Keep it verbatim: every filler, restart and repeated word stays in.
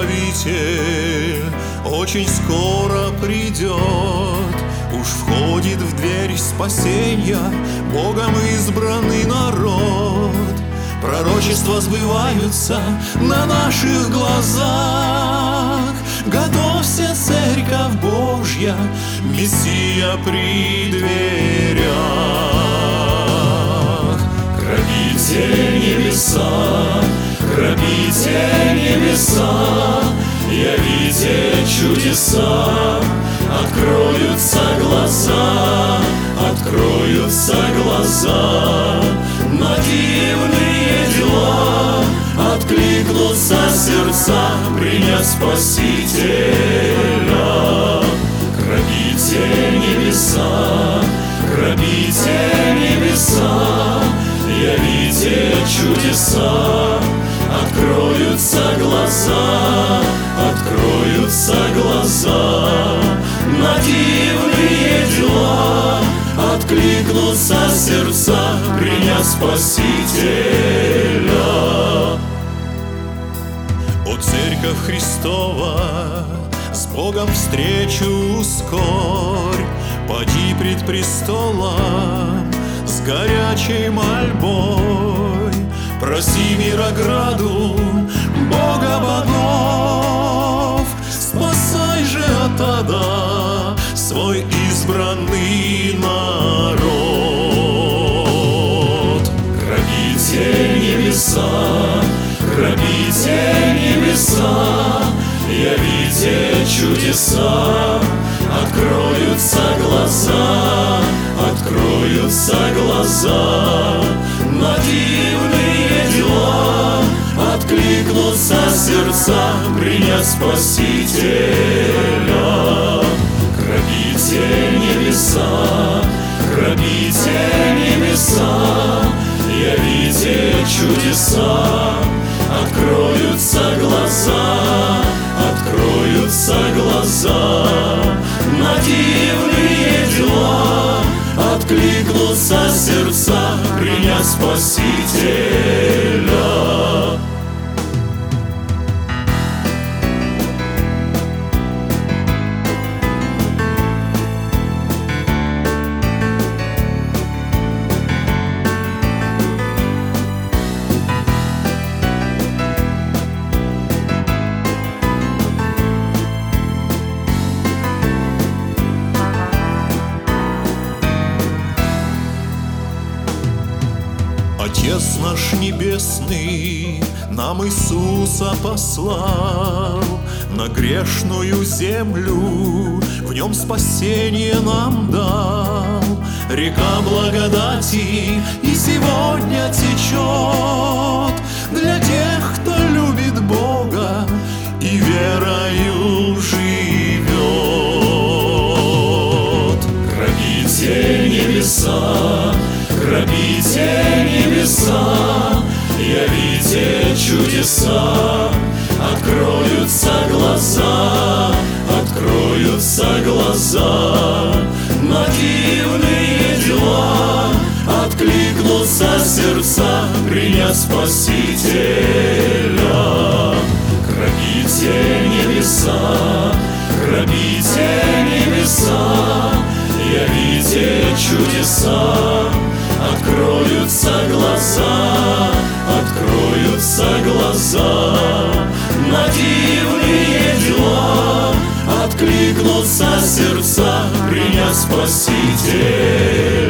Избавитель очень скоро придет, уж входит в дверь спасенья Богом избранный народ. Пророчества сбываются на наших глазах. Готовься, Церковь Божья, Мессия при дверях. Грабите небеса, грабите небеса, явите чудеса, откроются глаза, откроются глаза на дивные дела, откликнутся сердца, принять Спасителя. Грабите небеса, грабите небеса, явите чудеса, откроются глаза, откроются глаза на дивные дела, откликнутся сердца, принять Спасителя. О, Церковь Христова, с Богом встречу ускорь, поди пред престолом с горячей мольбой. Проси мирограду Бога богов, спасай же от ада свой избранный народ. Грабите небеса, грабите небеса, явите чудеса, откроются глаза, откроются глаза на дивные дела, откликнутся сердца, принять Спасителя. Грабите небеса, грабите небеса, явите чудеса, откроются глаза, откроются глаза на дивные дела, откликнутся сердца, принять Спасителя. Отец наш Небесный нам Иисуса послал на грешную землю, в нем спасение нам дал. Река благодати и сегодня течет для тех, кто любит Бога и верою живет. Грабите небеса, грабите небеса, явите чудеса, откроются глаза, откроются глаза на дивные дела, откликнутся сердца, принять Спасителя. Грабите небеса, грабите небеса, явите чудеса, откроются глаза, откроются глаза на дивные дела, откликнутся сердца, принять Спасителя.